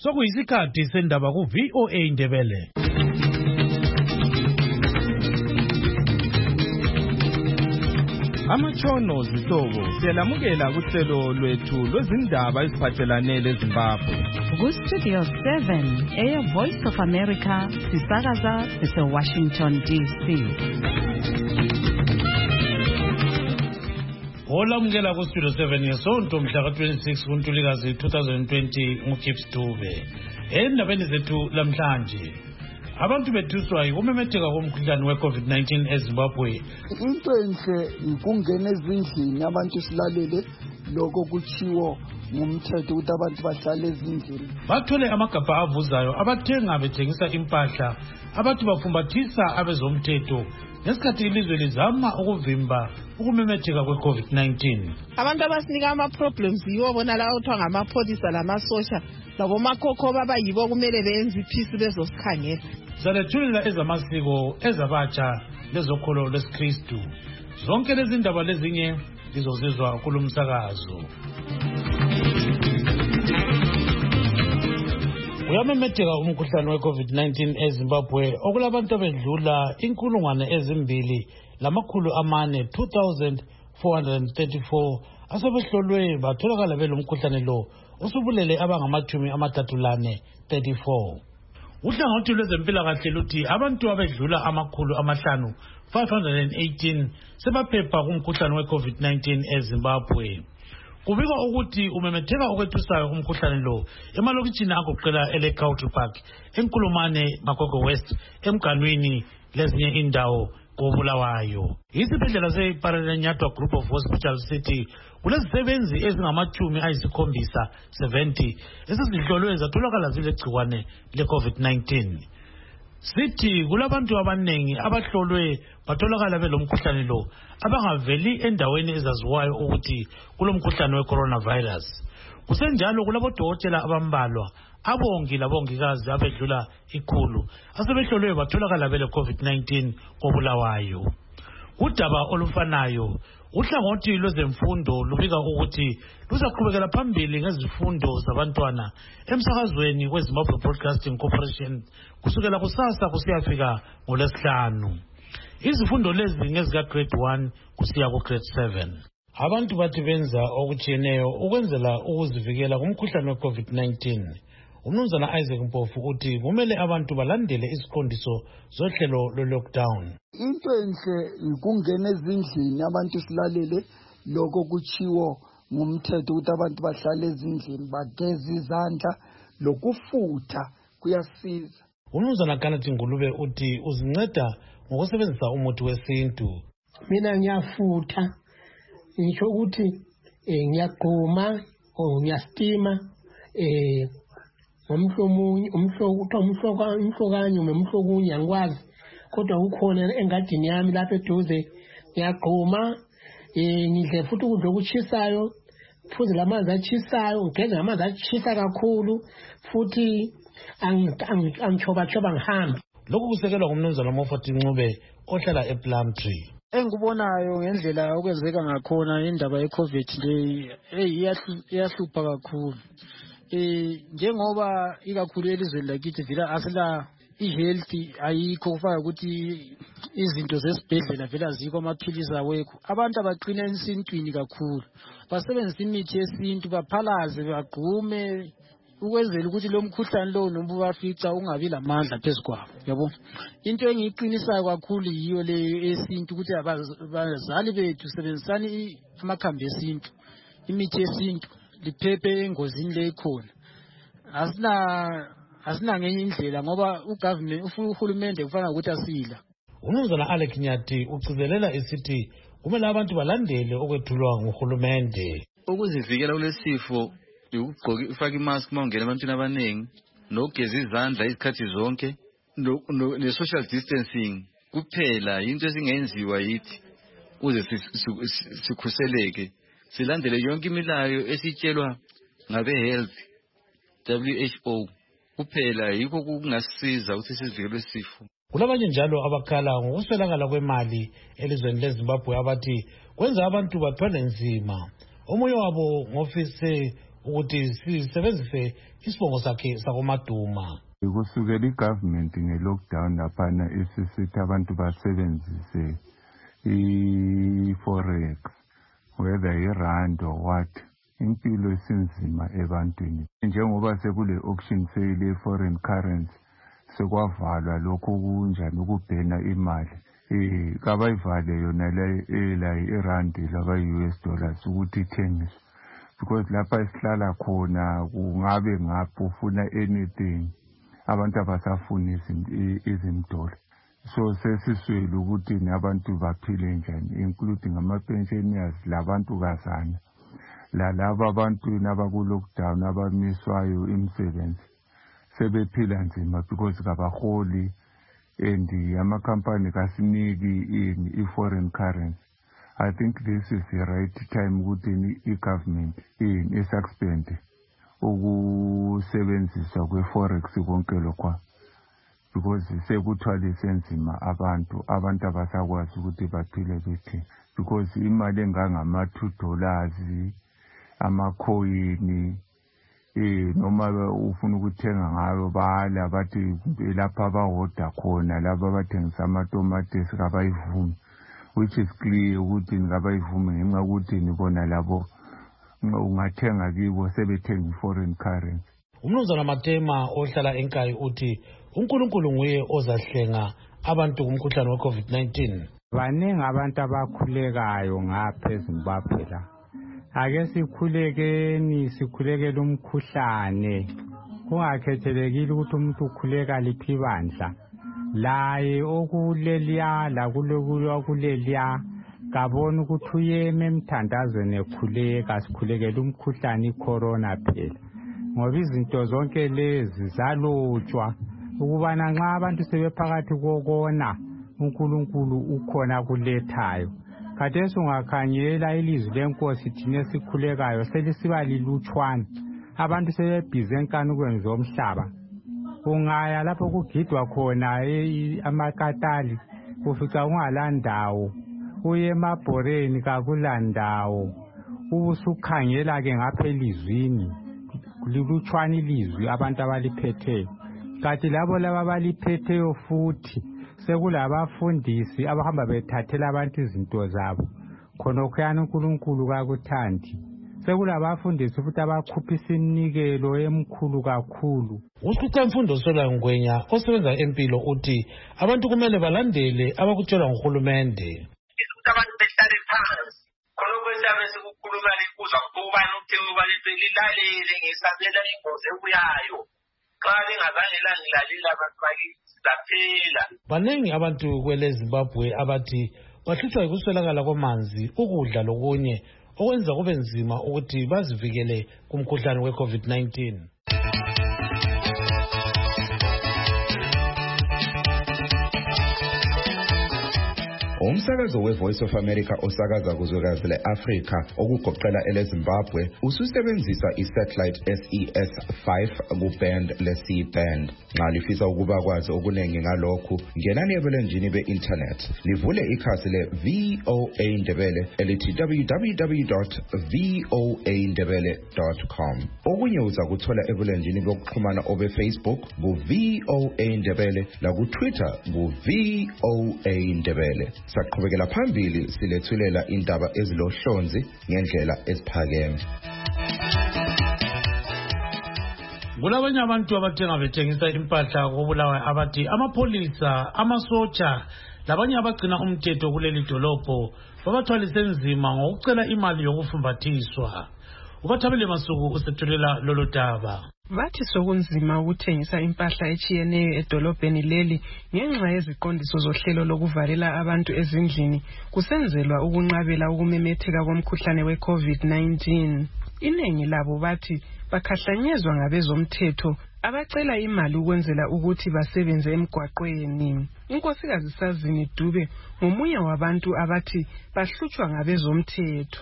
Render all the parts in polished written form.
Sokuyisikhathi sendaba ku VOA Indebele. Amatshono zihlobo siyalamukela kuhlelo lwethu lwezindaba eziphathelane leZimbabwe. Ku Studio 7 Voice of America sisakaza Washington DC. Olamukela ku Studio 7 yesonto mhla ka-26 kuNtulikazi 2020 nguGibbs Dube. Endabeni zethu lamhlanje, abantu bethuswa yikumemetheka komkhuhlane we-COVID-19 eZimbabwe. Into enhle ikungena ezindlini abantu silalele lokho kuchiwo ngumthetho ukuthi abantu bahlale ezindlini. Bathole amagabha avuzayo abathenga bethengisa impahla abathi bafumbathisa abezomthetho ngesikhathi ilizwe lizama ukuvimba ukumemetheka kwe-COVID-19. Abantu abasinika ama-problems yiwo bona lawo kuthiwa ngamapholisa lamasosha labomakhokho babayibo kumele benze iphisi bezosikhangela. Zalethulela ezamasiko, ezabatsha, lezokholo lwesikristu. Zonke lezi ndaba lezinye lizozizwa kulo msakazo. Uyamemetheka umkhuhlane we-COVID-19 eZimbabwe okulabantu abedlula 2,434 asebehlolwe batholakala belomkhuhlane lo usubulele abangama-34. Uhlangothi lwezempilakahle luthi abantu abedlula 518 sebaphepha kumkhuhlane we-COVID-19 eZimbabwe. Kubikwa ukuthi umemetheka okwethusayo umkhuhlane lo emalokitshini agoqela ele-Country Park, eNkulumane, Makoko West, eMganwini lezinye indawo koBulawayo. Isibhedlela se-Paranenyatwa Group of Hospitals sithi kulezisebenzi ezingama-70 esezihlolwe zatholakala zilegcikwane le-COVID-19. Sithi kulabantu abanengi abahlolwe batholakala belomkhuhlane lo abangaveli endaweni ezaziwayo ukuthi kulomkhuhlane we-coronavirus. Kusenjalo kulabodokotela abambalwa, abongi labongikazi abedlula 100 asebehlolwe batholakala bele-COVID-19 koBulawayo. Udaba olufanayo, uhlangothi lwezemfundo lubika ukuthi luzaqhubekela phambili ngezifundo zabantwana emsakazweni weZimbabwe Broadcasting Corporation kusukela kusasa kusiyafika ngoLwesihlanu. Izifundo lezi ngezika grade 1 kusiya ku grade 7. Abantu bathi benza okutshiyeneyo ukwenzela ukuzivikela kumkhuhlane we-COVID-19. Umnumzana Isaac Mpofu uthi kumele abantu balandele isiqondiso zohlelo lwe-lockdown. Into enhle ikungena ezindlini abantu silalele lokho kuchiwo ngumthetho ukuthi abantu bahlale ezindlini bageze izandla lokufutha kuyasiza. Umnumzana Kanathi Ngulube uthi uzinceda ngokusebenzisa umuthi wesintu. Mina ngiyafutha, ngisho ukuthi ngiyagquma or ngiyastima umhlokanye umhlokunye angikwazi, kodwa ukhona engadini yami lapha eduze. Ngiyagquma, ngidle futhi ukudla okutshisayo, futhi lamanzi atshisayo, ngigeze ngamanzi atshisa kakhulu, futhi angichoba ngihambe. Lokhu kusekelwa ngumnumzana Moffat Ncube ohlala ePlumtree. Engikubonayo ngendlela okwenzeka ngakhona indaba ye-COVID le iyahlupha kakhulu. Njengoba ikakhulu elizweni lakithi vela asila i-health ayikho, kufaka ukuthi izinto zesibhedlela vela azikho, amaphilisi awekho. Abantu abaqina esintwini kakhulu, basebenzisa imithi yesintu, baphalaze, bagqume ukwenzela ukuthi lo mkhuhlane lo noma ubafica ungabi lamandla phezu kwabo. Yabo, into engiyiqinisayo kakhulu yiyo le esintu ukuthi abazali bethu sebenzisani amakhambi esintu, imithi yesintu, liphephe engozini le ikhona. Asina ngenye indlela ngoba uhulumende kufanele ukuthi asila. Umnumzana Alex Nyati ucizelela isithi kumele abantu balandele okwethulwa nguhulumende. Ukuzivikela kulesifo ufaka imask uma ungena ebantwini abaningi, nokugeza izandla izikhathi zonke, ne-social distancing kuphela into esingenziwa yithi uze sikhuseleke. Silandele yonke imilayo esitshelwa ngabe-health, WHO kuphela, yikho kungasiza ukuthi sizivikele isifo. Kulabanye njalo abakhala ngokuswelakala kwemali elizweni leZimbabwe abathi kwenza abantu bathwale nzima. Omunye wabo ngofise ukuthi sisebenzise isibongo sakhe sakoMaduma. Kusukela igovernment nge-lockdown laphana isisithi abantu basebenzise i-forex, whether i-rand or what. Impilo isinzima ebantwini. Njengoba sekule auction sale ye-foreign currency, sekwavalwa lokho kunjani ukubhena imali. Kabayivale yona la i-rand laba US dollars ukuthi ithengiswe. Because lapha isihlala khona kungabe ngapho ufuna anything. Abantu abasafuni izimdola. So sesiswele ukuthi abantu baphile njani, including ama-pensioners labantu kazana. Lalaba abantu nabaku-lockdown abamiswayo imisebenzi sebephila nzima because kabaholi and ama-company kasiniki i-foreign currency. I think this is the right time ukuthi i-government isuspend ukusebenziswa kwe-forex konke lokho, because sekuthwalise nzima abantu abasakwazi ukuthi baphile bethi, because imali engangama-$2 amakhoyini noma ufuna ukuthenga ngayo bala bathi lapha abahoda khona laba abathengisa amatomatisi kabayivumi, which is clear ukuthi ngabayivumi ngenxa ukuthi nibona labo ungathenga kibo sebethenga i-foreign currency. Umnumzana Matema ohlala eNkayi uthi uNkulunkulu nguye ozahlenga abantu kumkhuhlane we-COVID-19. Baningi abantu abakhulekayo ngapha eZimbabwe la. Ake sikhulekele umkhuhlane. Kungakhethelekile ukuthi umuntu ukhuleka liphi bandla. Laye okuleliya lakuleliya kabona ukuthi uyeme emthandazweni ekhuleka, sikhulekele umkhuhlane i-corona phela. Ngoba izinto zonke lezi zalotshwa ukubana nxa abantu sebephakathi kokona uNkulunkulu ukhona kulethayo. Khathesi ungakhangela ilizwi lenkosi thina esikhulekayo selisiba lilutshwana. Abantu sebebhize enkani ukwenza umhlaba. Ungaya lapho kugidwa khona amakatali ufica ungalandawo. Uye emabhoreni kakulandawo. Ubusukhangela ke ngapha elizwini. Lilutshwana ilizwi abantu abaliphetheyo. Kanti labo abaliphetheyo futhi sekulabafundisi abahamba bethathela abantu izinto zabo. Khonokuyana uNkulunkulu kakuthandi. Sekulabafundisi futhi abakhupha isinikelo emkhulu kakhulu. Usikhupha imfundo Solwayo Ngwenya osebenza empilo uthi abantu kumele balandele abakutshelwa nguhulumende. Abantu behlale phansi. Khonokwesabe sikukhuluma likuzwa kubani uthenga balilalele ngesabela ingozi ebuyayo. Xa lingazange langilalela abantu bakilaphela. Baningi abantu kwele Zimbabwe abathi bahlutshwa yikuswelakala kwamanzi, ukudla lokunye okwenza kube nzima ukuthi bazivikele kumkhuhlane we-COVID-19. Umsakazo we-Voice of America osakaza kuzwekazi le-Afrika okugoqela ele-Zimbabwe ususebenzisa i-satellite SES-5 ku-band le-C-band. Nxa lifisa ukuba kwazi okuningi ngalokhu, ngenani ebulenjini be-internet. Livule ikhasi le-VOA Ndebele elithi www.voandebele.com. Okunye uza kuthola ebulenjini bokuxhumana obe-Facebook ku-VOA Ndebele laku-Twitter ku-VOA Ndebele. Saqhubekela phambili silethulela indaba ezilohlonzi ngendlela eziphakeme. Kulabanye abantu abathenga bethengisa impahla koBulawayo abathi amapholisa, amasotsha labanye abagcina umthetho kuleli dolobho babathwalise nzima ngokucela imali yokufumbathiswa. Ubathabile Masuku usethulela lolu daba. Bathi sokunzima ukuthengisa impahla echiyeneyo edolobheni leli ngenxa yeziqondiso zohlelo lokuvalela abantu ezindlini kusenzelwa ukunqabela ukumemetheka komkhuhlane we-COVID-19. Inengi labo bathi bakhahlanyezwa ngabezomthetho abacela imali ukwenzela ukuthi basebenze emgwaqweni. Inkosikazi Sazini Dube ngomunye wabantu abathi bahlutshwa ngabezomthetho.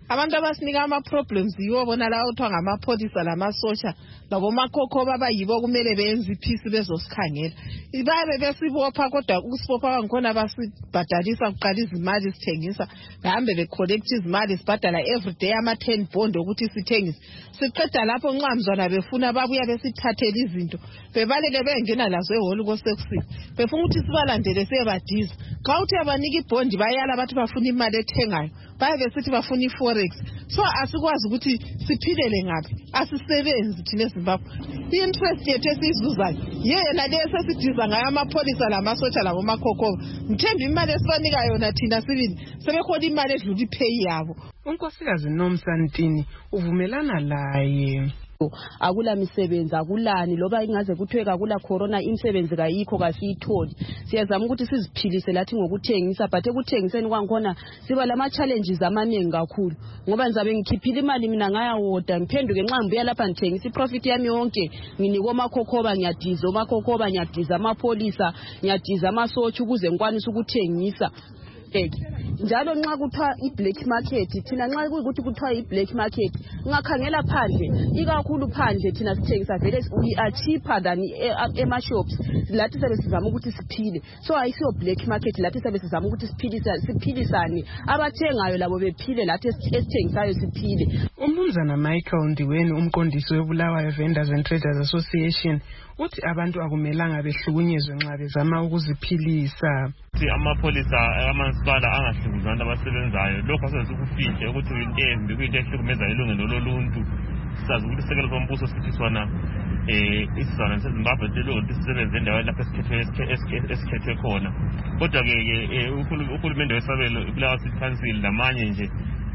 Abantu abasinika ama-problems yiwo bona lawo kuthiwa ngamapholisa lamasosha labomakhokhoba abayibo kumele benze iphisi bezosikhangela. Babe besibopha kodwa ukusibopha kwangikhona basibhadalisa kuqala izimali sithengisa behambe becollect izimali sibhadala everyday ama-10 bond ukuthi sithengise. Siqeda lapho nxamzwana befuna babuya besithathela izinto bebalele bengena lazo ehholo kosekusile befuna ukuthi sibalandele siyebadiza. Xa uthi abanika ibhondi bayala bathi bafuna imali ethengayo baye besithi bafuna i-forex. So asikwazi ukuthi siphilele ngaphi, asisebenzi thina eZimbabwe. I-interest yethu esiyizuzayo yena le sesidiza ngayo amapholisa lamasotsha labomakhokhoba. Ngithemba imali esibanika yona thina sibili sebekhona imali edlula ipheyi yabo. uNkosikazi Nomsantini uvumelana laye. Akula misebenzi akulani loba ingaze kuthiwe akula corona imisebenzi kayikho kasiyitholi. Siyazama ukuthi siziphilise lathi ngokuthengisa but ekuthengiseni kwangikhona siba lama challenges amaningi kakhulu ngoba ngizabe ngikhiphile imali mina ngayawoda ngiphenduke nxa ngibuya lapha ngithengisa iprofit yami yonke nginika omakhokhoba ngiyadiza omakhokhoba ngiyadiza amapholisa ngiyadiza amasotsha ukuze ngikwanise ukuthengisa. Njalo nxa kuthiwa i-black market thina nxa kuyikuthi kuthiwa i-black market ungakhangela phandle ikakhulu phandle thina sithengisa vele we are cheaper than ema-shops lathi sabe sizama ukuthi siphile. So ayisiyo black market lathi sabe sizama ukuthi siphilisane abathengayo labo bephile lathi esithengisayo siphile. uMnumzana Michael Ndiweni umqondisi weBulawayo Vendors and Traders Association uthi abantu akumelanga behlukunyezwe nxa bezama ukuziphilisa. Amapholisa amasipala angahlukunyezwa abantu abasebenzayo lokho asezikufihle ukuthi into embi kuyinto ehlukumeza ilungelo loluntu. Sazi ukuthi isekelo sombuso sithi sona isizwana seZimbabwe selokhu ukuthi sisebenze endaweni lapho esikhethwe khona. Kodwa ke uhulumende wesabelo iBulawayo City Council lamanye nje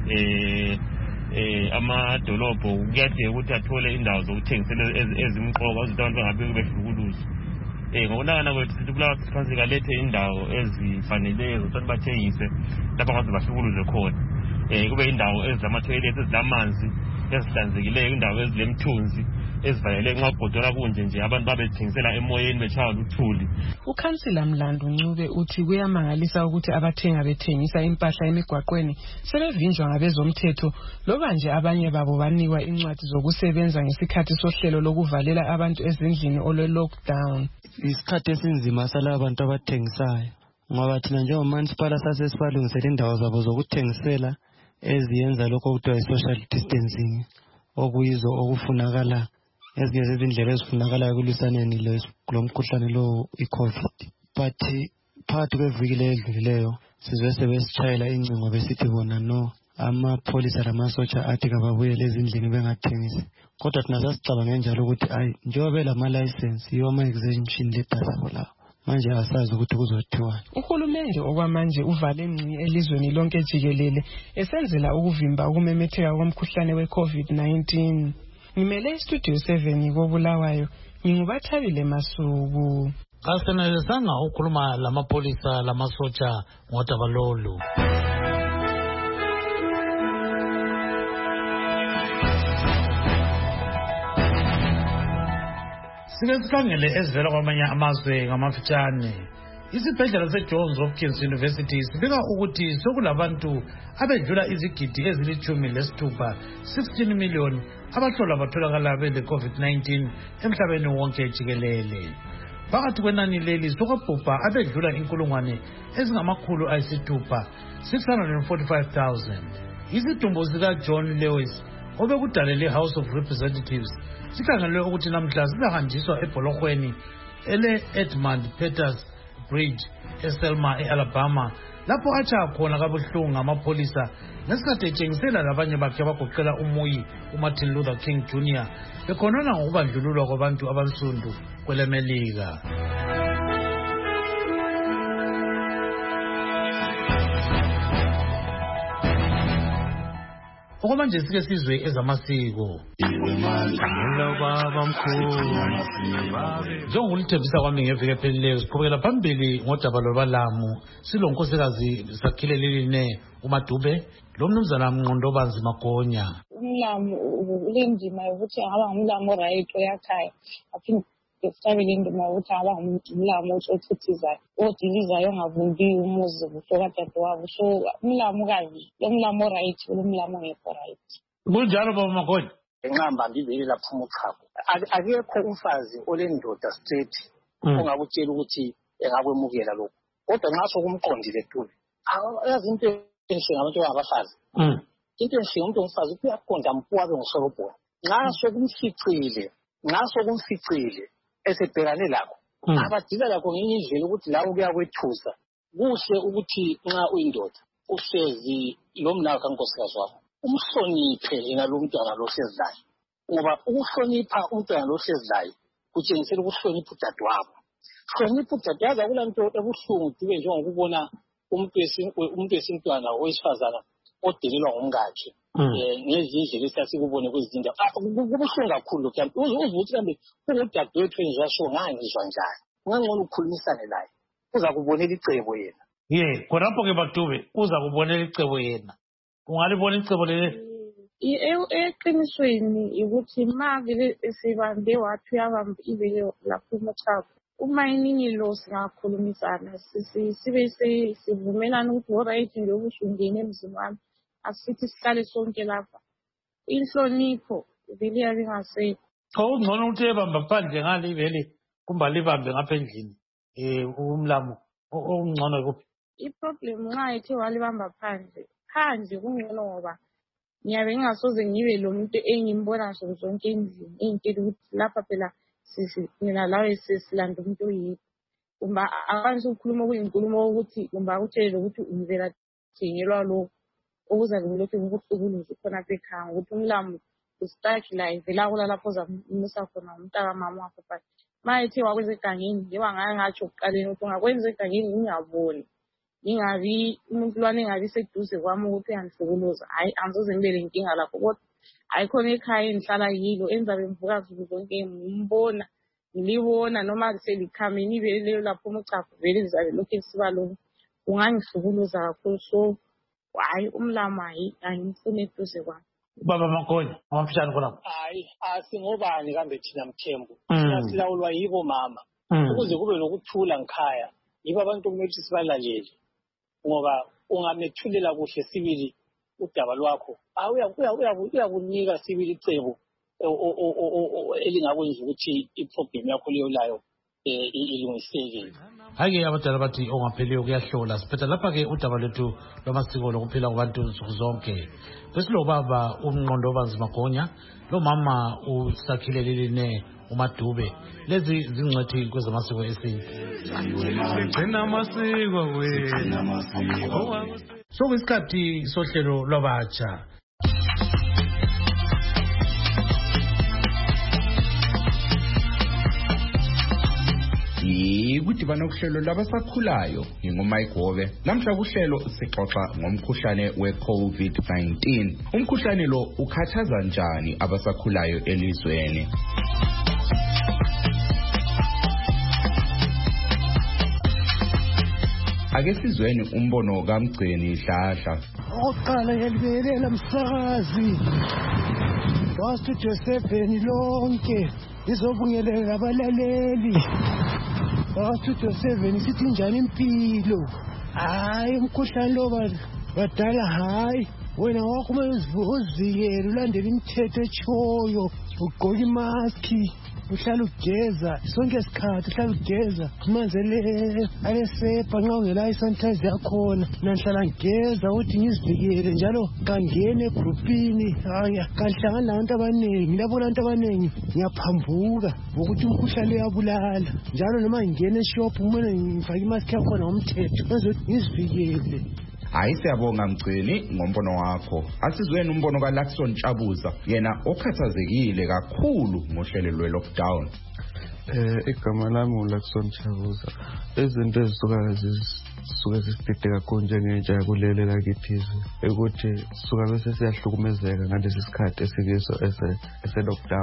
amadolobho kuyadinga ukuthi athole indawo zokuthengisela ezimqoka ukuthi abantu bangabe behlukuluzwa. Ngokunakana kwethu sithi iBulawayo City Council kalethe indawo ezifaneleyo zokuthi bathengise lapho ngaze bahlukuluzwe khona. Kube indawo ezilama-toilets ezilamanzi ezihlanzekileyo, indawo ezilemthunzi ezivalele nxa kugodola kunje nje abantu babethengisela emoyeni betshaywa luthuli. uKhansila Mlandu Ncube uthi kuyamangalisa ukuthi abathenga bethengisa impahla emigwaqweni sebevinjwa ngabezomthetho loba nje abanye babo banikwa incwadi zokusebenza ngesikhathi sohlelo lokuvalela abantu ezindlini olwe-lockdown. Isikhathi esinzima salabo bantu abathengisayo ngoba thina njengomansipala sasesibalungisela indawo zabo zokuthengisela eziyenza lokho okuthiwa social distancing okuyizo okufunakala ezinye zezindlela ezifunakalayo kulwisaneni lomkhuhlane lo i-COVID. But phakathi kweviki ledlulileyo sizwe sebesitshayela incingo besithi bona no amapholisa lamasotsha athi kababuyele ezindlini bengathengisi. Kodwa thina sasicabange njalo ukuthi ayi njengoba belama-license yiwo ama-exemption letters abo lawo manje asazi ukuthi kuzothiwani. Uhulumende okwamanje uvale ngci elizweni lonke jikelele esenzela ukuvimba ukumemetheka komkhuhlane we-COVID-19. Ngimele iStudio 7 koBulawayo nginguBathabile Masuku. Kasenelisanga ukhuluma lamapholisa lamasotsha ngodaba lolu. Sike sikhangele ezivela kwamanye amazwe ngamafitshane. Isibhedlela seJohns Hopkins University sibika ukuthi sokulabantu abedlula izigidi ezili-16 16 million abahlolwa batholakala bele-COVID-19 emhlabeni wonke jikelele. Phakathi kwenani leli sokwabhubha abedlula inkulungwane ezingamakhulu ayisithupha 645,000. Isidumbu sikaJohn Lewis obekudalele House of Representatives sikhangelwe ukuthi namhla sizahanjiswa ebholorhweni ele-Edmund Peters Bridge eSelma e-Alabama lapho atsha khona kabuhlungu ngamapholisa ngesikhathi etshengisela labanye bakhe abagoqela umuyi uMartin Luther King Jr. bekhonona ngokubandlululwa kwabantu abansundu kweleMelika. Okwamanje sike sizwe ezamasiko. Njengolithembisa kwami ngeviki ephelileyo siqhubekela phambili ngodaba lwabalamu silo nkosikazi Sakhile Liline uMadube lo mnumzana Mnqondobanzi Magonya. Umlamu ulendima yokuthi angaba ngumlamu right oyakhaya aphinde ngesicabele indima ukuthi aba umlamo othuthizayo odilizayo ongavumbi umuzi kuhlokadadewabo. So umlamo kabi lo mlamo right lo mlamo ngekho right. Kunjalo baba Makhona enqamba ngivele lapha umuchako akekho umfazi olendoda straight ongakutshela ukuthi engakwemukela lokho kodwa nxa sokumqondile Dube yazi into enhle ngabantu abafazi into enhle umuntu omfazi uyaqonda mpuwabe ngosorobho nxa sokumficile esebhekane lakho abadila lakho ngenye indlela ukuthi lawo kuyakwethusa kuhle ukuthi nxa uyindoda uhlezi lo mnaka kankosikazi wakho umhloniphe yena lo mntwana lo hlezlayo ngoba ukuhlonipha umntwana lo hlezlayo kutshengisela ukuhlonipha udadewabo. Hlonipha udadewabo akulanto ebuhlungu Dube njengokubona umuntu wesintwana owesifazana odelelwa ngomkakhe ngezindlela esasikubone kwezinto kubuhlungu kakhulu ke uzuthi kambe ungudadewethu enjasho ngangizwa njani ungangcono ukukhulumisane naye uza kubonela icebo yena khonapho ke Dube uza kubonela icebo yena ungalibona icebo leli eqinisweni ukuthi mavele sibambe wathi uyabamba ivele lapho umuchako uma iningi lo singakhulumisana sibe sivumelana ukuthi alright njengoba usungene emzini wami asithi sihlale sonke lapha inhlonipho vele yabe ngasekho ungcono ukuthi ebamba phandle ngale vele kumba libambe ngapha endlini umlamo ongcono kuphi iproblem nxa ethe walibamba phandle kungcono ngoba ngiyabe ngingasoze ngibe lo muntu engimbona nsuku zonke endlini engitshela ukuthi lapha phela mina lawe sesilanda umuntu oyedwa kumba akwanisa ukukhuluma okuyinkulumo ukuthi kumba akutshele ukuthi ungivela thengelwa lokhu okuzabe kulokhu kukuhlukuluza khona apha ekhaya ngokuthi umlamo usitaki la ivela kulalapho ozamisa khona umntaka mama wakho but ma ethe wakwenza egangeni njengoba ngaye ngatsho kuqaleni ukuthi ungakwenza egangeni ngingaboni ngingabi umuntu lwane engabi seduze kwami ukuthi uyangihlukuluza hayi angizoze ngibele inkinga lapho kodwa ayikhona ekhaya engihlala yilo enzabe ngivuka nsuku zonke ngimbona ngilibona noma selikhameni ivele lapho umuchago vele lizabe lokhu lisiba lona ungangihlukuluza kakhulu so hayi umlamo angimfuni eduze kwami baba Makhona awamfishane khonapho hayi asingobani kambe thina Mthembu silawulwa yibo mama ukuze kube lokuthula ngikhaya yibo abantu kumele sibalalele ngoba ungamethulela kuhle sibili udaba lwakho uyakunika sibili icebo elingakwenza ukuthi iproblem yakho leyo layo ilungiseke. Hake abadala bathi ongapheliyo kuyahlola siphetha lapha-ke udaba lwethu lwamasiko lokuphila kwabantu nsuku zonke. Besilobaba umnqondo obanzi Magonya, lo mama usakhilelelene uMadube. Lezi zingcwethi kwezamasiko esintu. Sokuyisikhathi sohlelo lwabatsha. Kudibana kuhlelo labasakhulayo nginguMayigobe. Namhla kuhlelo sixoxa ngomkhuhlane we-COVID-19. Umkhuhlane lo ukhathaza njani abasakhulayo elizweni? Ake sizweni umbono kaMgceni Dladla. Oqala ngelibelela msakazi. Wastudio 7 lonke izobungelela abalaleli. Wastudio 7 sithi njani impilo? Hayi umkhuhlane lo badala hayi wena wakho uzikele ulandela imithetho echoyo ugqoka imaski uhlala ugeza sonke isikhathi uhlala ugeza simanzele alesepha nxa ungela isanitizer yakhona nanhlala ngigeza ukuthi ngizivikele njalo kangene egrupini kanhlangana nabantu abaningi labona abantu abaningi ngiyaphambuka ukuthi umkhuhlane uyabulala njalo noma ngingena eshophu kumele ngifake imaski yakhona ngomthetho ngizothi ngizivikele. Hayi siyabonga Mgceni ngombono wakho. Asizweni umbono kaLaxon Tshabuza yena okhathazekile kakhulu ngohlelo lwe-lockdown. Igama lami uLaxon Tshabuza. Izinto ezisuka zisibhide kakhulu njengentsha yakulele lakithi ukuthi suka bese siyahlukumezeka ngalesi sikhathi esikiso ese-lockdown.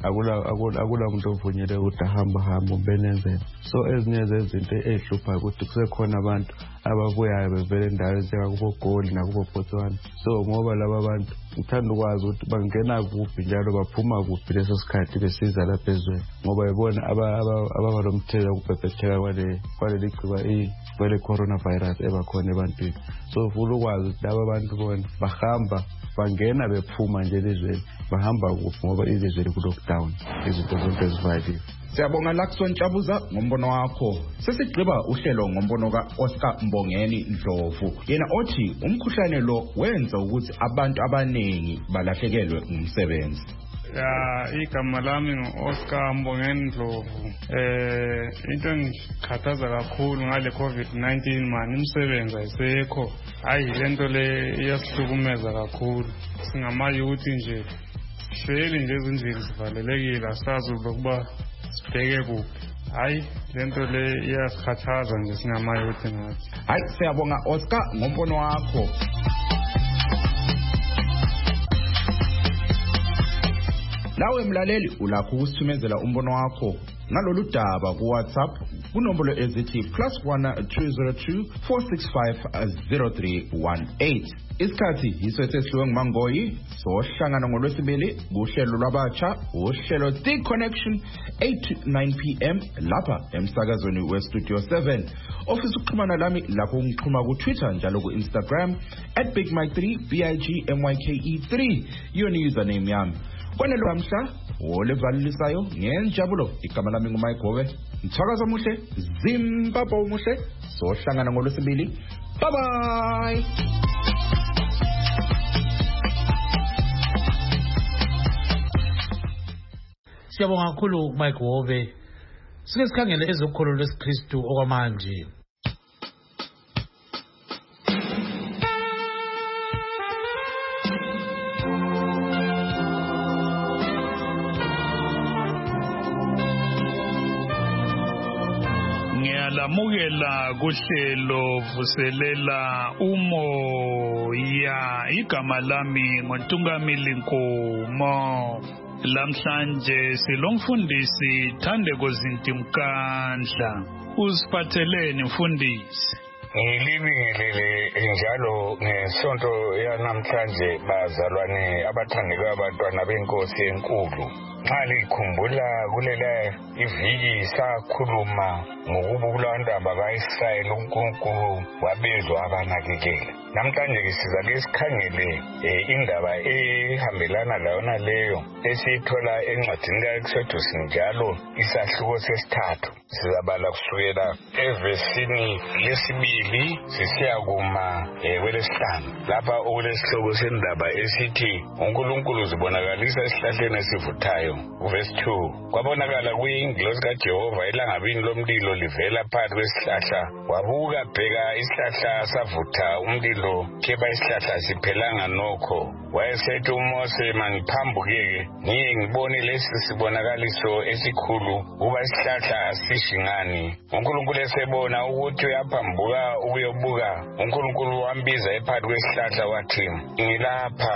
akula muntu ovunyelwe ukuthi ahamba ubenenzela. So ezinye zezinto ezihlupha ukuthi kusekhona abantu ababuyayo bevela endaweni ezinjengakubo Goli nakubo Botswana. So ngoba laba bantu ngithanda ukwazi ukuthi bangena kuphi njalo baphuma kuphi leso sikhathi besiza lapha ezweni, ngoba yibona ababa lomthelela ukubhebhetheka kwaleli gciwane kwale coronavirus ebakhona ebantwini. So ufuna ukwazi ukuthi laba bantu bona bahamba bangena bephuma nje elizweni bahamba kuphi ngoba ilizwe liku-lockdown, izinto zonke zivaliwe. Siyabonga Luxon Chabuza ngombono wakho. Sesigqiba uhlelo ngombono ka-Oscar Mbongeni Ndlovu, yena othi umkhuhlane lo wenza ukuthi abantu abaningi balahlekelwe umsebenzi. Igama lami ngu-Oscar Mbongeni Ndlovu. Into engikhathaza kakhulu ngale COVID-19 man, imisebenzi ayisekho. Hayi lento le iyasihlukumeza kakhulu. Singamayuthi nje hleli nje ezindlini sivalelekile, asazi ukuba sibheke kuphi. Hayi lento le iyakhathaza nje singamayuthi nathi. Hayi siyabonga Oscar ngombono wakho. Nawe mlaleli ulakho ukusithumezela umbono wakho ngalolu daba ku WhatsApp kunombolo ezithi +1 202 465 0318. Isikhathi yiso esesihlwe nguMangoyi, sohlangana ngolwesibili kuhlelo lwabatsha, uhlelo The Connection 8 to 9 p.m. lapha emsakazweni weStudio 7. Ofisa ukuxhumana lami lapho ungixhuma ku Twitter njalo ku Instagram @BigMike3 BigMyke3 yona username yami. Kwanelo kamhla olevalisayo ngenjabulo, igama lami nguMike Gowe. Mthakaza muhle, Zimbabwe umuhle, sohlangana ngolwesibili. Bye bye. Siyabonga kakhulu Mike Gowe. Sike sikhangele ezokholo lwesikristu okwamanje. Lamukela kuhlelo vuselela umoya, igama lami ngoNtungamili Nkomo. Lamhlanje silomfundisi Thandeko Zintimkandla. Usiphatheleni mfundisi? Ngilibingelele njalo ngesonto yanamhlanje bazalwane abathandekayo abantwana benkosi enkulu. Nxa likhumbula kulela iviki sakhuluma ngokubulanda bakaIsrayeli uNkulunkulu wabezwa abanakekela. Namhlanje sizake sikhangele indaba ehambelana layona leyo esiyithola encwadini kaExodus njalo isahluko sesithathu. Sizabala kusukela evesini lesibili sisiya kuma kwelesihlanu lapha okulesihloko sendaba esithi uNkulunkulu zibonakalisa esihlahleni esivuthayo. Verse 2, kwabonakala kuyingilosi kaJehova elangabini lomlilo livela phakathi kwesihlahla, wabuka bheka isihlahla savutha umlilo kheba isihlahla siphelanga nokho. Wayesethi uMose, maniphambuke ngiye ngibone lesi sibonakaliso esikhulu kuba isihlahla sishingani. uNkulunkulu esebona ukuthi uyaphambuka ukuyobuka, uNkulunkulu wambiza ephakathi kwesihlahla wathi, ngilapha.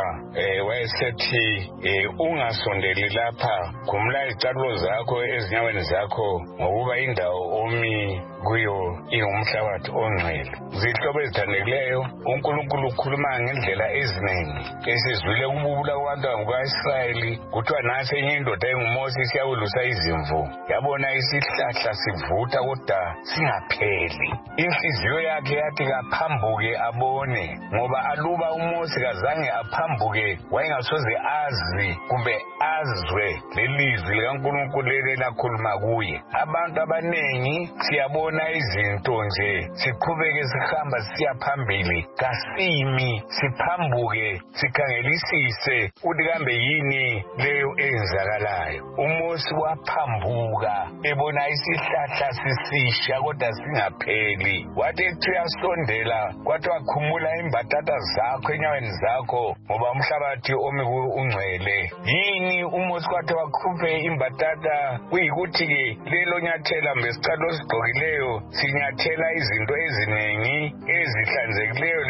Wayesethi ungasondeli lapha, khumula izicathulo zakho ezinyaweni zakho ngokuba indawo omi kuyo ingumhlabathi ongcwele. Zihlobo ezithandekileyo, uNkulunkulu ukhuluma ngendlela eziningi. Esizwile ukububula kwabantu bakaIsrayeli kuthiwa nasi enye indoda enguMose isiyawulusa izimvu, yabona isihlahla sivutha kodwa singapheli. Inhliziyo yakhe yathi kaphambuke abone, ngoba aluba uMose kazange aphambuke wayengasoze azi kumbe azwe lelizwi likaNkulunkulu elakhuluma kuye. Abantu abanengi siyabona izinto nje siqhubeke sihamba siya phambili, kasimi siphambuke sikhangelisise ukuthi kambe yini leyo enzakalayo. uMose waphambuka ebona isihlahla sisisha kodwa singapheli. Wathi ethi uyasondela kwathi wakhumula imbatata zakho enyaweni zakho ngoba umhlabathi omi ungcwele. Yini uMose kwathi wakhuphe imbatata kuyikuthi-ke lelo nyathela mbesicathulo sigqokileyo sinyathela izinto eziningi ezihlanzekileyo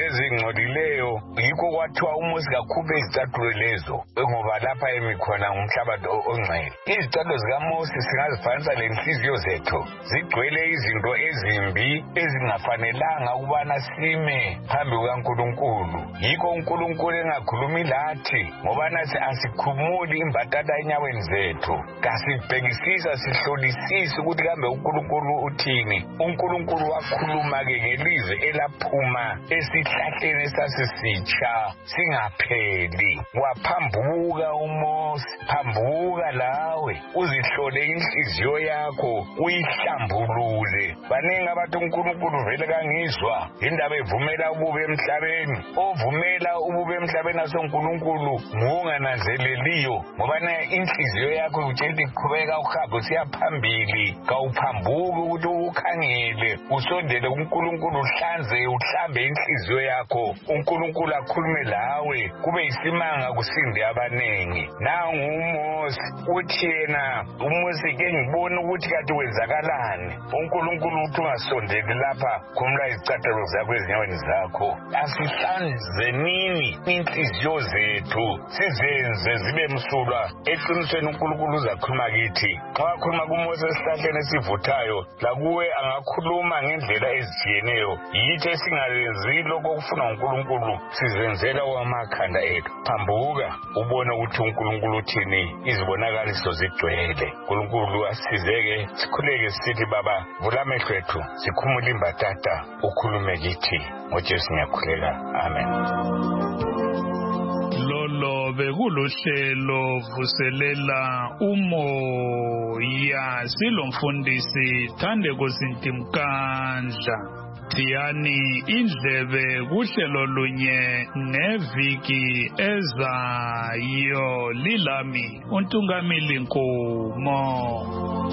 ezingcolileyo yikho kwathiwa umuzi kakhuphe izicathulo lezo ngoba lapha emikhona ngumhlabathi ongcwele. Izicathulo zikaMose singazifanisa lenhliziyo zethu zigcwele izinto ezimbi ezingafanelanga ukubana sime phambi kukaNkulunkulu. Yikho uNkulunkulu engakhulumi lathi ngoba nathi asikhumuli imbatata enyaweni zethu. Kasibhekisisa sihlolisise ukuthi kambe uNkulunkulu uthini. uNkulunkulu wakhuluma-ke ngelizwi elaphuma esihlahleni esasisitsha singapheli. Waphambuka uMose, phambuka lawe uzihlole inhliziyo yakho uyihlambulule. Baningi abathi uNkulunkulu vele kangizwa indaba evumela ububi emhlabeni. Ovumela ububi emhlabeni asoNkulunkulu ngungananzeleliyo ngoba na inhliziyo yakho utshela iqhubeka uhambe usiya phambili. Kawuphambuki ukuthi ukhangele usondele kuNkulunkulu uhlambe inhliziyo yakho. uNkulunkulu akhulume lawe kube isimanga kusinde abanengi. Nangu uMose uthi yena uMose ke ngibona ukuthi kade wenzakalani. uNkulunkulu uthi ungasondeli lapha khumula izicathulo zakho ezinyaweni zakho. Asihlanzenini inhliziyo zethu sizenze zibe msulwa eqinisweni. uNkulunkulu uzakhuluma kithi. Xa wakhuluma kuMose esihlahleni esivuthayo lakuwe angakhuluma ngendlela ezitshiyeneyo. Yithi esingalenzi lokho okufuna uNkulunkulu sizenzela wamakhanda ethu. Phambuka ubone ukuthi uNkulunkulu uthini. Izibonakaliso zigcwele. uNkulunkulu asizeke sikhuleke sithi Baba vula amehlo ethu sikhumule imbatata ukhulume kithi. ngoJesu ngiyakhuleka. Amen. Lolo bekulohlelo vuselela umoya silomfundisi Thandeko Zintimkandla. Tiyani indlebe kuhlelo lunye neviki ezayo. Lilami uNtungamili Nkomo.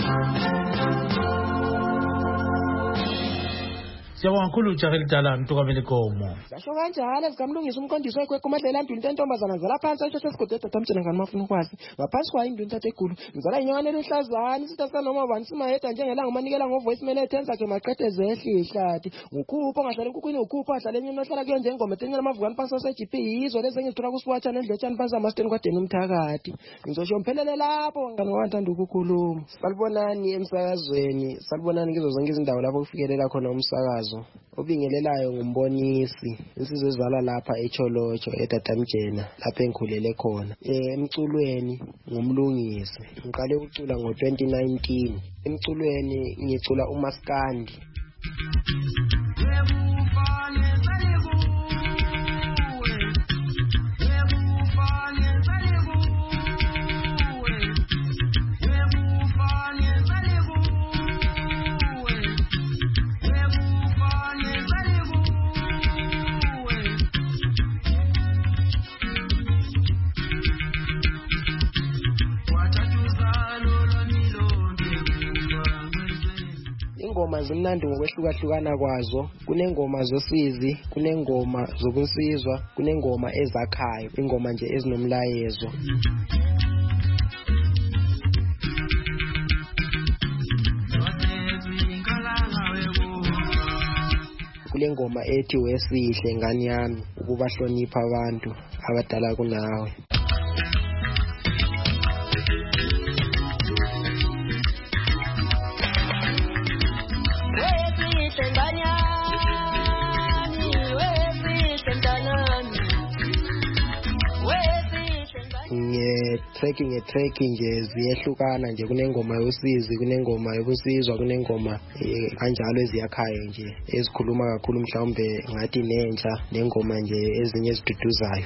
Siyabonga kakhulu Jahel Dala Ntungamili Nkomo. Zasho kanjalo zikamlungisa umqondisi wekwe kumadlela andulu intombazana zala phansi ayisho sesigode tatamtshela ngani mafuna ukwazi. Ngaphansi kwayo indlu intathe enkulu. Ngizala inyanga eluhlazana isitasa noma bani simayeda njengelanga manikela ngovoice mail ethenza ke maqede zehli ihlati. Ukhupha ongahlala enkukwini ukhupha ahlala enyini ohlala kuyenze ingoma ethenyela amavukani phansi ase-GP yizo lezi engizithola kuSwatha nendletshana phansi amasteni kwadeni umthakathi. Ngizosho mphelele lapho ngani wanthanda ukukhuluma. Salibonani emsakazweni, salibonani kizo zonke izindawo lapho kufikelela khona umsakazo. Obingelelayo ngumbonisi insizwe ezala lapha eCholocho eTatamjena lapha engikhulele khona. Emculweni ngumlungisi. Ngiqale ukucula ngo2019. Emculweni ngicula uMaskandi. Ingoma zimnandi ngokwehlukahlukana kwazo. Kunengoma zosizi, kunengoma zokusizwa, kunengoma ezakhayo, ingoma nje ezinomlayezo. Kule ngoma ethi wesihle ngani yami ukubahlonipha abantu abadala kunawe. Nge-tracking nje ziyehlukana nje. Kunengoma yosizi, kunengoma yokusizwa, kunengoma kanjalo eziyakhaya nje ezikhuluma kakhulu mhlawumbe ngathi nentsha, nengoma nje ezinye eziduduzayo.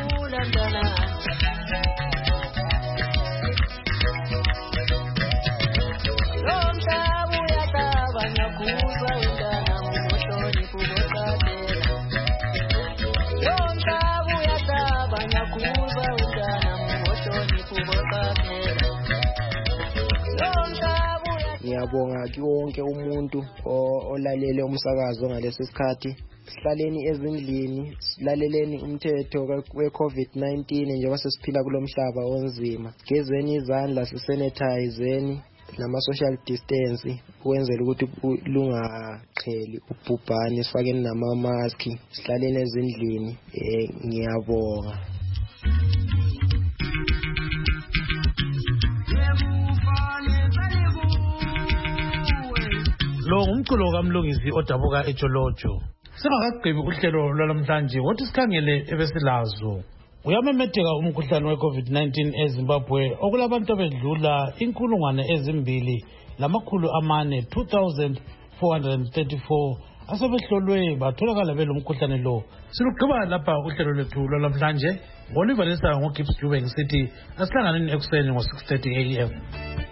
Ngiyabonga wonke umuntu olalele umsakazo ngalesi sikhathi. Sihlaleni ezindlini, silaleleni umthetho we-COVID-19 njengoba sesiphila kulomhlaba onzima. Gezeni izandla, sisanitizeni, nama-social distance ukwenzela ukuthi lungaqheli ubhubhane, sifakeni nama-maski, sihlaleni ezindlini. Ngiyabonga. Lo ngumculo kaMlungisi odabuka eJolojo. Singakagqibi uhlelo lwalamhlanje wothi sikhangele ebesilazo. Uyamemetheka umkhuhlane we-COVID-19 eZimbabwe okulabantu abedlula 2,434 asebehlolwe batholakala belomkhuhlane lo. Silugqiba lapha uhlelo lwethu lwalamhlanje. Ngonivalisa ngoGibbs Dube ngisithi asihlanganeni ekuseni ngo-6:30 AM.